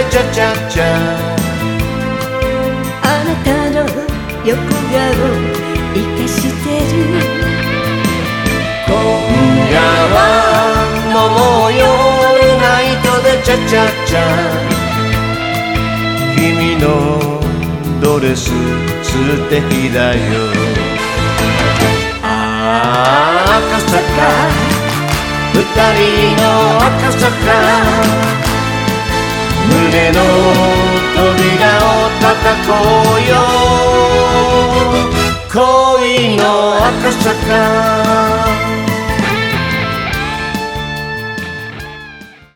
チャチャチャ。 あなたの横顔生かしてる。 今夜は飲もうよオールナイトでチャチャチャ。君のドレス素敵だよ。赤坂二人の赤坂、胸の扉を叩こうよ恋の赤坂。